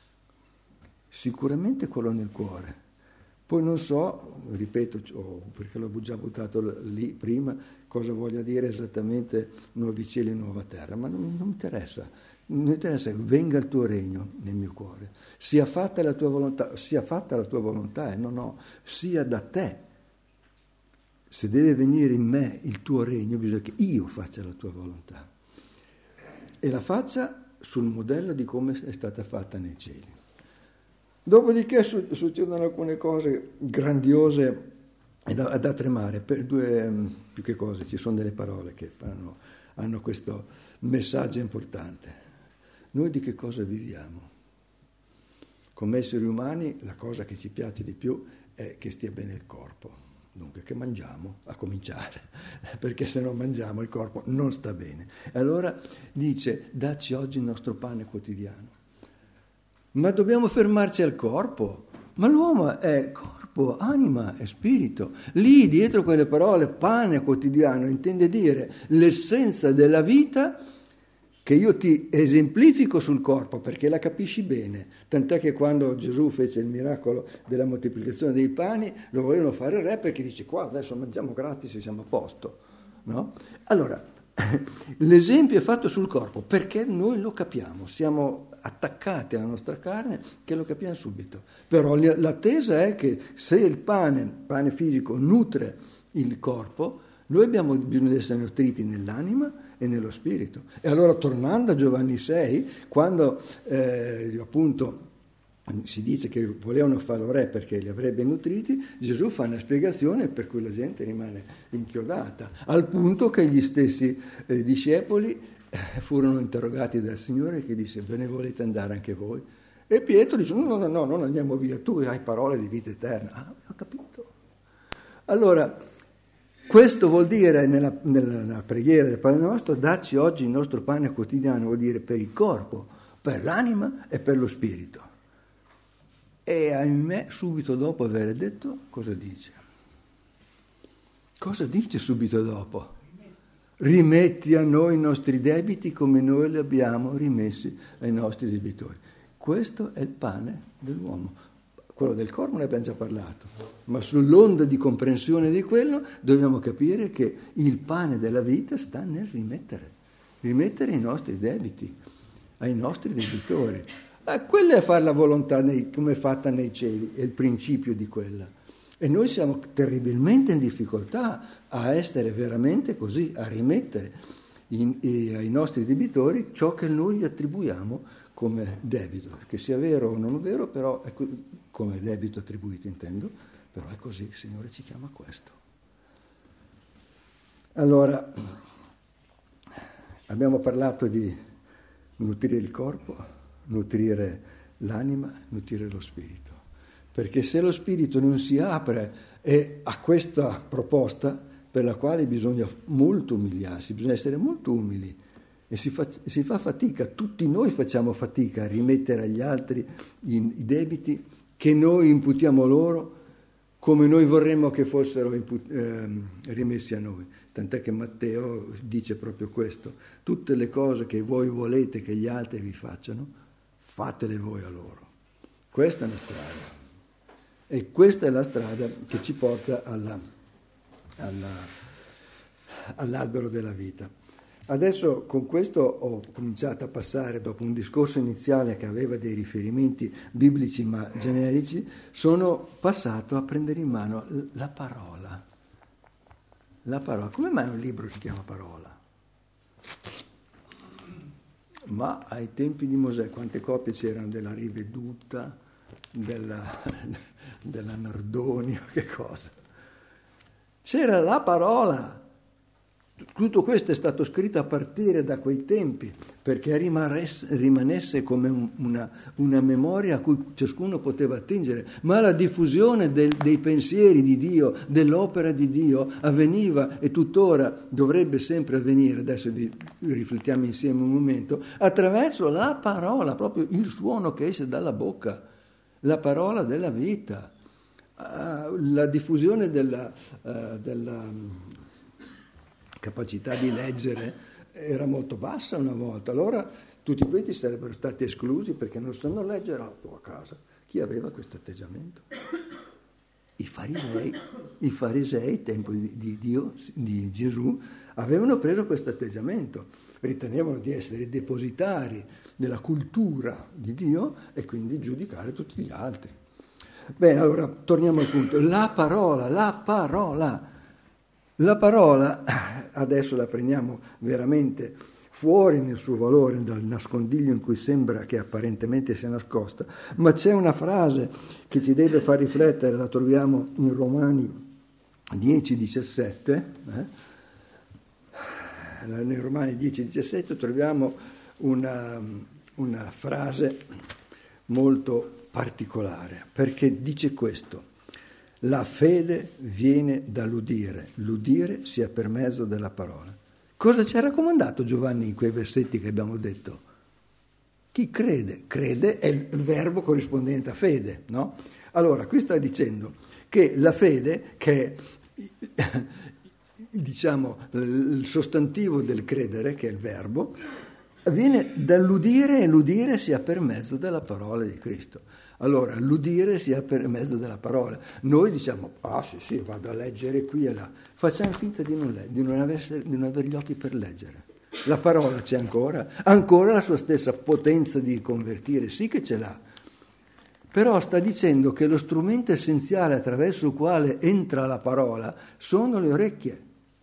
Sicuramente quello nel cuore. Poi non so, ripeto, perché l'ho già buttato lì prima, cosa voglia dire esattamente nuovi cieli e nuova terra, ma non, non mi interessa. Non mi interessa che venga il tuo regno nel mio cuore, sia fatta la tua volontà, sia fatta la tua volontà, e eh, no, no, sia da te. Se deve venire in me il tuo regno, bisogna che io faccia la tua volontà. E la faccia sul modello di come è stata fatta nei cieli. Dopodiché succedono alcune cose grandiose e da, da tremare, per due, più che cose, ci sono delle parole che fanno, hanno questo messaggio importante. Noi di che cosa viviamo? Come esseri umani la cosa che ci piace di più è che stia bene il corpo, dunque che mangiamo, a cominciare, perché se non mangiamo il corpo non sta bene. Allora dice: dacci oggi il nostro pane quotidiano. ma dobbiamo fermarci al corpo. Ma l'uomo è corpo, anima e spirito. Lì dietro quelle parole pane quotidiano intende dire l'essenza della vita che io ti esemplifico sul corpo perché la capisci bene, tant'è che quando Gesù fece il miracolo della moltiplicazione dei pani lo volevano fare il re perché dice qua adesso mangiamo gratis e siamo a posto, no? Allora, l'esempio è fatto sul corpo perché noi lo capiamo, siamo attaccati alla nostra carne che lo capiamo subito, però l'attesa è che se il pane, pane fisico, nutre il corpo, noi abbiamo bisogno di essere nutriti nell'anima e nello spirito. E allora tornando a Giovanni sei, quando eh, appunto si dice che volevano farlo re perché li avrebbe nutriti, Gesù fa una spiegazione per cui la gente rimane inchiodata, al punto che gli stessi eh, discepoli eh, furono interrogati dal Signore che disse: ve ne volete andare anche voi? E Pietro dice: no, no, no, non andiamo via, tu hai parole di vita eterna. Ah, ho capito. Allora, questo vuol dire, nella, nella preghiera del Padre nostro, darci oggi il nostro pane quotidiano, vuol dire per il corpo, per l'anima e per lo spirito. E ahimè, subito dopo aver detto, cosa dice? Cosa dice subito dopo? Rimetti a noi i nostri debiti come noi li abbiamo rimessi ai nostri debitori. Questo è il pane dell'uomo. Quello del corpo ne abbiamo già parlato, ma sull'onda di comprensione di quello dobbiamo capire che il pane della vita sta nel rimettere, rimettere i nostri debiti ai nostri debitori. Eh, quella è fare la volontà nei, come è fatta nei cieli, è il principio di quella. E noi siamo terribilmente in difficoltà a essere veramente così, a rimettere in, in, ai nostri debitori ciò che noi gli attribuiamo come debito, che sia vero o non vero, però è come debito attribuito intendo, però è così, il Signore ci chiama a questo. Allora, abbiamo parlato di nutrire il corpo, nutrire l'anima, nutrire lo spirito, perché se lo spirito non si apre e a questa proposta per la quale bisogna molto umiliarsi, bisogna essere molto umili, e si fa, si fa fatica, tutti noi facciamo fatica a rimettere agli altri i, i debiti che noi imputiamo loro come noi vorremmo che fossero imput- eh, rimessi a noi. Tant'è che Matteo dice proprio questo: tutte le cose che voi volete che gli altri vi facciano, fatele voi a loro. Questa è una strada. E questa è la strada che ci porta alla, alla, all'albero della vita. Adesso con questo ho cominciato a passare, dopo un discorso iniziale che aveva dei riferimenti biblici ma generici, sono passato a prendere in mano la parola. La parola. Come mai un libro si chiama parola? Ma ai tempi di Mosè quante copie c'erano della riveduta, della, della Nardonio, che cosa? C'era la parola. Tutto questo è stato scritto a partire da quei tempi perché rimanesse come una, una memoria a cui ciascuno poteva attingere, ma la diffusione del, dei pensieri di Dio, dell'opera di Dio avveniva e tuttora dovrebbe sempre avvenire, adesso vi riflettiamo insieme un momento, attraverso la parola, proprio il suono che esce dalla bocca, la parola della vita, la diffusione della... della capacità di leggere era molto bassa una volta, allora tutti questi sarebbero stati esclusi perché non sanno leggere a casa. Chi aveva questo atteggiamento? I farisei, i farisei, tempo di, di Dio, di Gesù, avevano preso questo atteggiamento, ritenevano di essere depositari della cultura di Dio e quindi giudicare tutti gli altri. Bene, allora torniamo al punto. La parola, la parola. La parola, adesso la prendiamo veramente fuori nel suo valore, dal nascondiglio in cui sembra che apparentemente sia nascosta, ma c'è una frase che ci deve far riflettere, la troviamo in Romani dieci diciassette, eh? Nei Romani dieci diciassette troviamo una, una frase molto particolare, perché dice questo: la fede viene dall'udire, l'udire sia per mezzo della parola. Cosa ci ha raccomandato Giovanni in quei versetti che abbiamo detto? Chi crede? Crede è il verbo corrispondente a fede, no? Allora, qui sta dicendo che la fede, che è diciamo il sostantivo del credere, che è il verbo, viene dall'udire e l'udire sia per mezzo della parola di Cristo. Allora, l'udire sia per mezzo della parola. Noi diciamo, ah sì sì, vado a leggere qui e là. Facciamo finta di non, le- di non, aver, di non avere gli occhi per leggere. La parola c'è ancora, ancora la sua stessa potenza di convertire, sì che ce l'ha. Però sta dicendo che lo strumento essenziale attraverso il quale entra la parola sono le orecchie.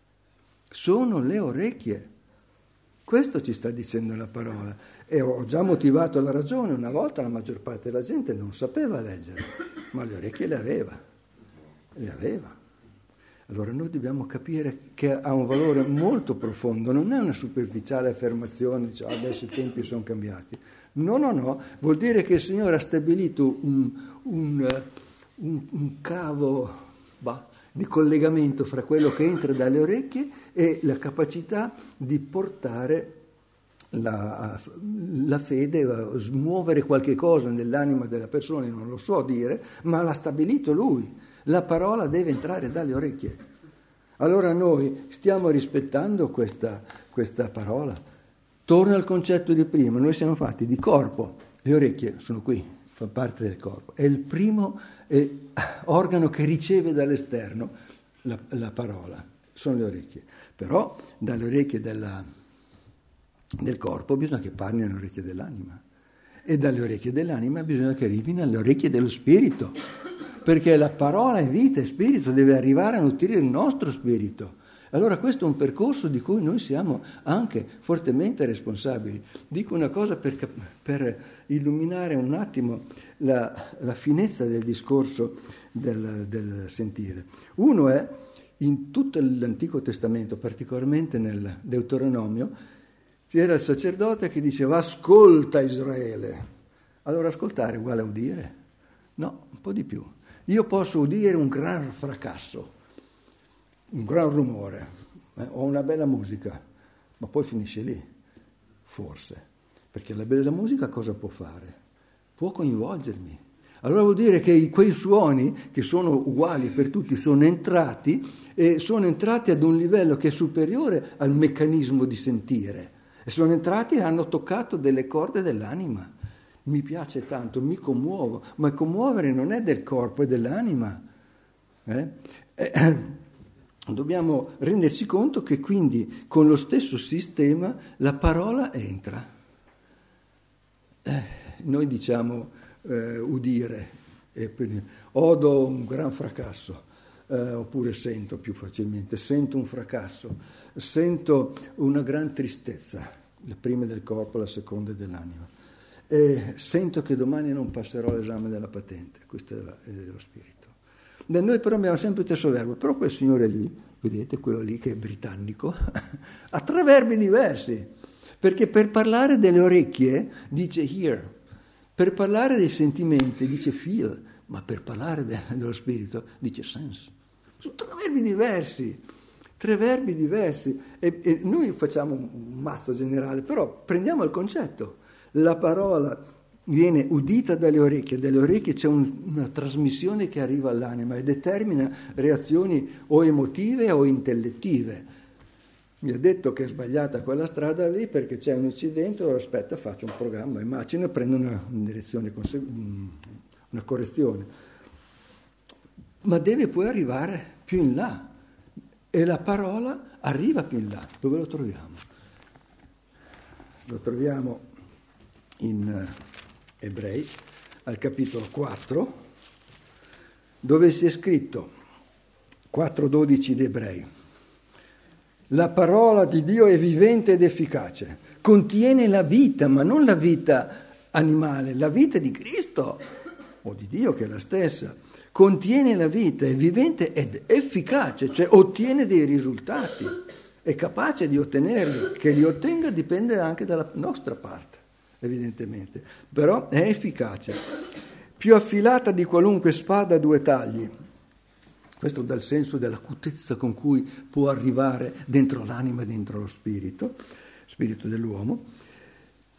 Sono le orecchie. Questo ci sta dicendo la parola. E ho già motivato la ragione. Una volta la maggior parte della gente non sapeva leggere, ma le orecchie le aveva. Le aveva. Allora noi dobbiamo capire che ha un valore molto profondo, non è una superficiale affermazione, dice "Ah, adesso i tempi sono cambiati". No, no, no, vuol dire che il Signore ha stabilito un, un, un, un cavo bah, di collegamento fra quello che entra dalle orecchie e la capacità di portare la, la fede, a smuovere qualche cosa nell'anima della persona, non lo so dire, ma l'ha stabilito Lui. La parola deve entrare dalle orecchie. Allora noi stiamo rispettando questa, questa parola. Torna al concetto di prima, noi siamo fatti di corpo, le orecchie sono qui, fa parte del corpo. È il primo eh, organo che riceve dall'esterno la, la parola, sono le orecchie. Però dalle orecchie della, del corpo bisogna che parlino alle orecchie dell'anima. E dalle orecchie dell'anima bisogna che arrivino alle orecchie dello spirito. Perché la parola è vita e spirito, deve arrivare a nutrire il nostro spirito. Allora questo è un percorso di cui noi siamo anche fortemente responsabili. Dico una cosa per, per illuminare un attimo la, la finezza del discorso del, del sentire. Uno è, in tutto l'Antico Testamento, particolarmente nel Deuteronomio, c'era il sacerdote che diceva ascolta Israele. Allora ascoltare è uguale a udire? No, un po' di più. Io posso udire un gran fracasso, un gran rumore, eh, o una bella musica, ma poi finisce lì, forse. Perché la bella musica cosa può fare? Può coinvolgermi. Allora vuol dire che quei suoni, che sono uguali per tutti, sono entrati, e sono entrati ad un livello che è superiore al meccanismo di sentire. E sono entrati e hanno toccato delle corde dell'anima. Mi piace tanto, mi commuovo, ma commuovere non è del corpo, è dell'anima. Eh? Eh, dobbiamo renderci conto che quindi con lo stesso sistema la parola entra. Eh, noi diciamo eh, udire, eh, odo un gran fracasso, eh, oppure sento più facilmente, sento un fracasso, sento una gran tristezza, la prima del corpo, la seconda dell'anima. E sento che domani non passerò l'esame della patente, questo è, la, è dello spirito. E noi però abbiamo sempre il stesso verbo, però quel signore lì, vedete, quello lì che è britannico, ha tre verbi diversi, perché per parlare delle orecchie dice hear, per parlare dei sentimenti dice feel, ma per parlare de, dello spirito dice sense. Sono tre verbi diversi, tre verbi diversi, e, e noi facciamo un mazzo generale, però prendiamo il concetto. La parola viene udita dalle orecchie, dalle orecchie c'è un, una trasmissione che arriva all'anima e determina reazioni o emotive o intellettive. Mi ha detto che è sbagliata quella strada lì perché c'è un incidente, ora aspetta, faccio un programma, immagino, e prendo una, una direzione, una correzione. Ma deve poi arrivare più in là e la parola arriva più in là. Dove lo troviamo? Lo troviamo in Ebrei, al capitolo quattro, dove si è scritto, quattro dodici di Ebrei, la parola di Dio è vivente ed efficace, contiene la vita, ma non la vita animale, la vita di Cristo, o di Dio che è la stessa, contiene la vita, è vivente ed efficace, cioè ottiene dei risultati, è capace di ottenerli, che li ottenga dipende anche dalla nostra parte. Evidentemente, però è efficace, più affilata di qualunque spada a due tagli. Questo dà il senso dell'acutezza con cui può arrivare dentro l'anima e dentro lo spirito, spirito dell'uomo,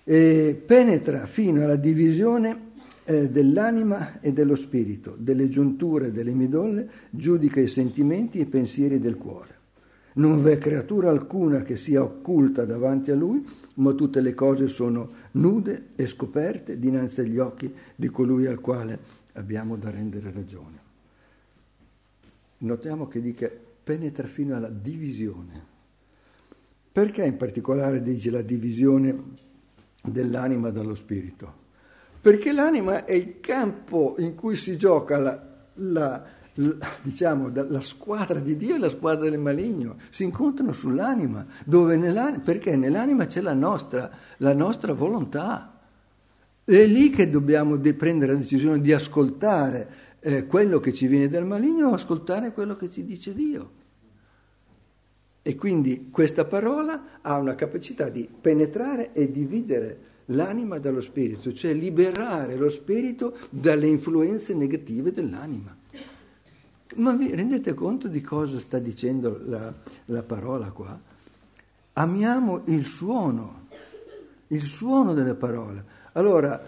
e penetra fino alla divisione eh, dell'anima e dello spirito, delle giunture e delle midolle, giudica i sentimenti e i pensieri del cuore. Non v'è creatura alcuna che sia occulta davanti a lui, ma tutte le cose sono nude e scoperte dinanzi agli occhi di colui al quale abbiamo da rendere ragione. Notiamo che dice penetra fino alla divisione. Perché in particolare dice la divisione dell'anima dallo spirito? Perché l'anima è il campo in cui si gioca la, la, la, diciamo, la squadra di Dio e la squadra del maligno. Si incontrano sull'anima, dove nell'anima, perché nell'anima c'è la nostra, la nostra volontà. È lì che dobbiamo prendere la decisione di ascoltare eh, quello che ci viene dal maligno o ascoltare quello che ci dice Dio. E quindi questa parola ha una capacità di penetrare e dividere l'anima dallo spirito, cioè liberare lo spirito dalle influenze negative dell'anima. Ma vi rendete conto di cosa sta dicendo la, la parola qua? Amiamo il suono, il suono delle parole. Allora,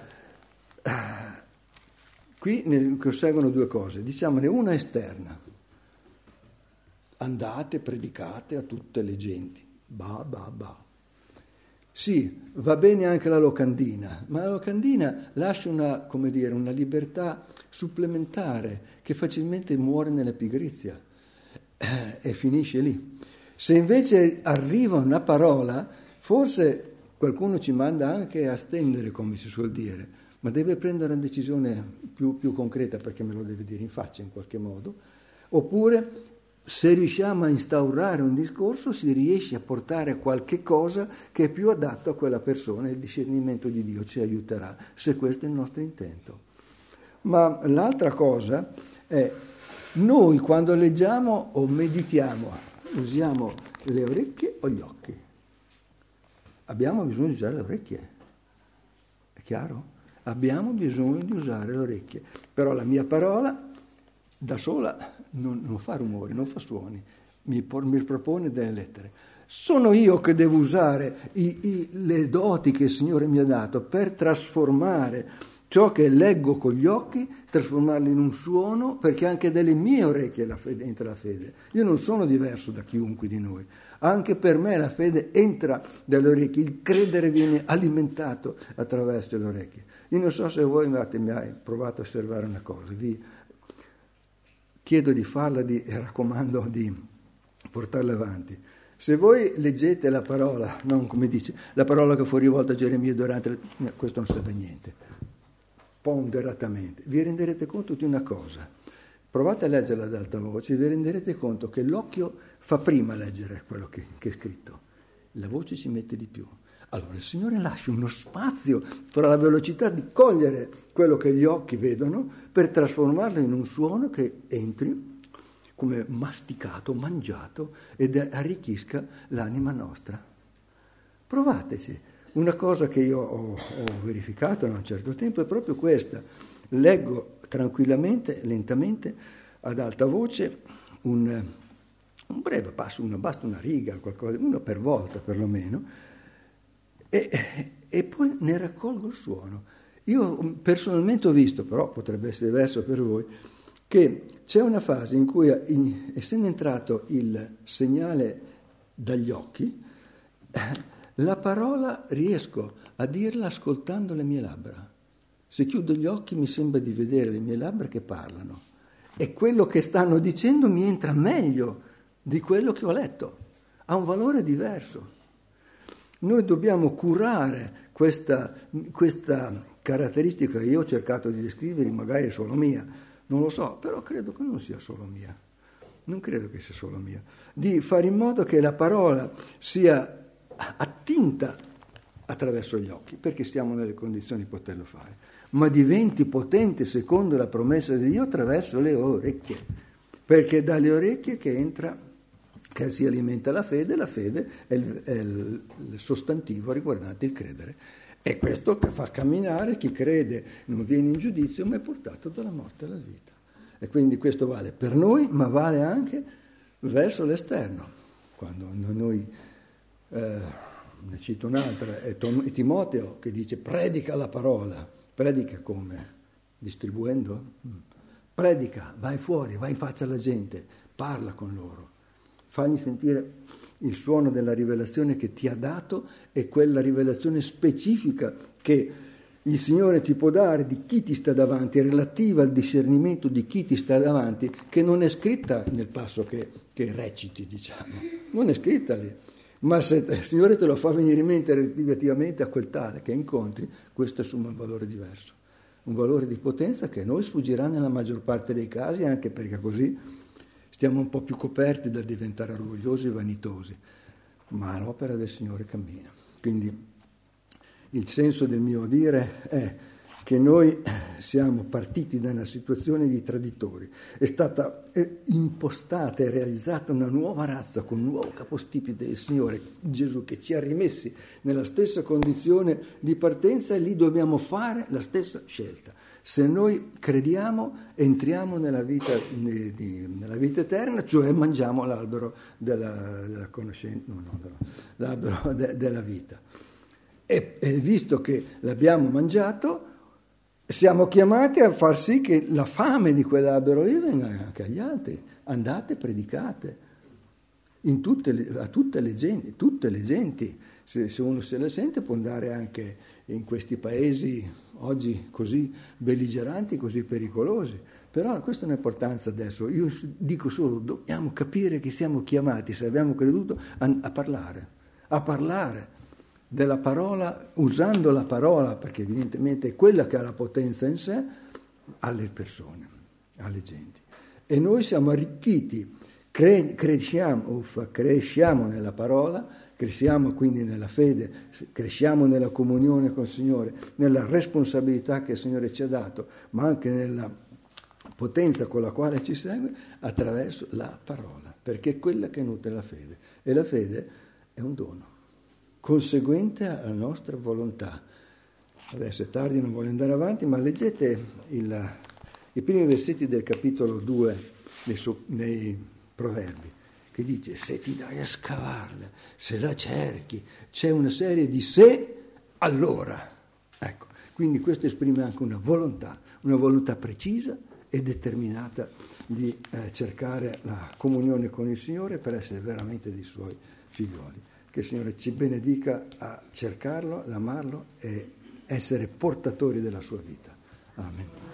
qui ne conseguono due cose, diciamone una esterna. Andate, predicate a tutte le genti, ba, ba, ba. Sì, va bene anche la locandina, ma la locandina lascia una, come dire, una libertà supplementare che facilmente muore nella pigrizia eh, e finisce lì. Se invece arriva una parola, forse qualcuno ci manda anche a stendere, come si suol dire, ma deve prendere una decisione più, più concreta perché me lo deve dire in faccia in qualche modo, oppure se riusciamo a instaurare un discorso si riesce a portare qualche cosa che è più adatto a quella persona e il discernimento di Dio ci aiuterà, se questo è il nostro intento. Ma l'altra cosa è, noi quando leggiamo o meditiamo, usiamo le orecchie o gli occhi? Abbiamo bisogno di usare le orecchie, è chiaro? Abbiamo bisogno di usare le orecchie, però la mia parola da sola non, non fa rumori, non fa suoni, mi, mi propone delle lettere. Sono io che devo usare i, i, le doti che il Signore mi ha dato per trasformare ciò che leggo con gli occhi, trasformarlo in un suono, perché anche dalle mie orecchie la fede, entra la fede. Io non sono diverso da chiunque di noi. Anche per me la fede entra dalle orecchie, il credere viene alimentato attraverso le orecchie. Io non so se voi avete mai provato a osservare una cosa, vi chiedo di farla di, e raccomando di portarla avanti. Se voi leggete la parola, non come dice, la parola che fu rivolta a Geremia durante, no, questo non serve a niente, ponderatamente, vi renderete conto di una cosa. Provate a leggerla ad alta voce, vi renderete conto che l'occhio fa prima leggere quello che, che è scritto, la voce ci mette di più. Allora il Signore lascia uno spazio tra la velocità di cogliere quello che gli occhi vedono per trasformarlo in un suono che entri come masticato, mangiato ed arricchisca l'anima nostra. Provateci. Una cosa che io ho, ho verificato da un certo tempo è proprio questa. Leggo tranquillamente, lentamente, ad alta voce un, un breve passo, una, basta una riga, qualcosa, uno per volta perlomeno, E, e poi ne raccolgo il suono. Io personalmente ho visto, però potrebbe essere diverso per voi, che c'è una fase in cui, in, essendo entrato il segnale dagli occhi, la parola riesco a dirla ascoltando le mie labbra. Se chiudo gli occhi mi sembra di vedere le mie labbra che parlano e quello che stanno dicendo mi entra meglio di quello che ho letto. Ha un valore diverso. Noi dobbiamo curare questa, questa caratteristica che io ho cercato di descrivere, magari è solo mia, non lo so, però credo che non sia solo mia, non credo che sia solo mia, di fare in modo che la parola sia attinta attraverso gli occhi, perché siamo nelle condizioni di poterlo fare, ma diventi potente secondo la promessa di Dio attraverso le orecchie, perché è dalle orecchie che entra, che si alimenta la fede, la fede è il, è il sostantivo riguardante il credere. È questo che fa camminare chi crede, non viene in giudizio, ma è portato dalla morte alla vita. E quindi questo vale per noi, ma vale anche verso l'esterno. Quando noi eh, ne cito un'altra, è, Tom, è Timoteo che dice predica la parola. Predica come? Distribuendo? Predica, vai fuori, vai in faccia alla gente, parla con loro, fagli sentire il suono della rivelazione che ti ha dato e quella rivelazione specifica che il Signore ti può dare di chi ti sta davanti, relativa al discernimento di chi ti sta davanti, che non è scritta nel passo che, che reciti, diciamo, non è scritta lì, ma se il Signore te lo fa venire in mente relativamente a quel tale che incontri, questo assume un valore diverso, un valore di potenza che a noi sfuggirà nella maggior parte dei casi, anche perché così stiamo un po' più coperti dal diventare orgogliosi e vanitosi, ma l'opera del Signore cammina. Quindi il senso del mio dire è che noi siamo partiti da una situazione di traditori. È stata impostata e realizzata una nuova razza con un nuovo capostipite del Signore Gesù che ci ha rimessi nella stessa condizione di partenza e lì dobbiamo fare la stessa scelta. Se noi crediamo, entriamo nella vita, nella vita eterna, cioè mangiamo l'albero della, della conoscenza, no, no, no, l'albero de, della vita. E, e visto che l'abbiamo mangiato, siamo chiamati a far sì che la fame di quell'albero lì venga anche agli altri. Andate, predicate in tutte le, a tutte le genti, tutte le genti. Se, se uno se la sente può andare anche in questi paesi oggi così belligeranti, così pericolosi. Però questa è un'importanza adesso. Io dico solo, dobbiamo capire che siamo chiamati, se abbiamo creduto, a, a parlare, a parlare della parola, usando la parola, perché evidentemente è quella che ha la potenza in sé, alle persone, alle genti. E noi siamo arricchiti, cre- cresciamo, uffa, cresciamo nella parola, cresciamo quindi nella fede, cresciamo nella comunione col Signore, nella responsabilità che il Signore ci ha dato, ma anche nella potenza con la quale ci segue attraverso la parola, perché è quella che nutre la fede. E la fede è un dono conseguente alla nostra volontà. Adesso è tardi, non voglio andare avanti, ma leggete il, i primi versetti del capitolo due nei, nei Proverbi, che dice se ti dai a scavarla, se la cerchi, c'è una serie di se, allora. Ecco, quindi questo esprime anche una volontà, una volontà precisa e determinata di eh, cercare la comunione con il Signore per essere veramente dei Suoi figlioli. Che il Signore ci benedica a cercarlo, ad amarlo e essere portatori della sua vita. Amen.